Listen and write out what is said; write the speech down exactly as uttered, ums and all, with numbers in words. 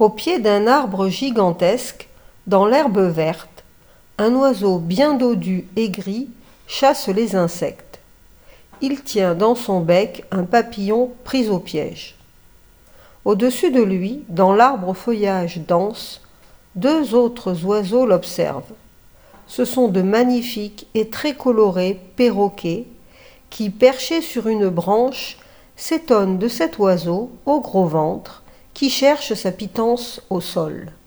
Au pied d'un arbre gigantesque, dans l'herbe verte, un oiseau bien dodu et gris chasse les insectes. Il tient dans son bec un papillon pris au piège. Au-dessus de lui, dans l'arbre au feuillage dense, deux autres oiseaux l'observent. Ce sont de magnifiques et très colorés perroquets qui, perchés sur une branche, s'étonnent de cet oiseau au gros ventre qui cherche sa pitance au sol.